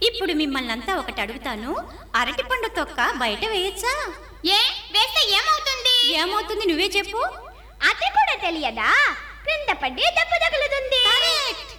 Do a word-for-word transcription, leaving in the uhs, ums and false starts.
ఇప్పుడు మిమ్మల్ని అంతా ఒకటి అడుగుతాను, అరటిపండు తొక్క బయట వేయచ్చా? ఏ వేస్తే ఏమవుతుంది? ఏమవుతుంది నువ్వే చెప్పు. అది కూడా తెలియదా? క్రింద పడి దెబ్బ తగులుతుంది.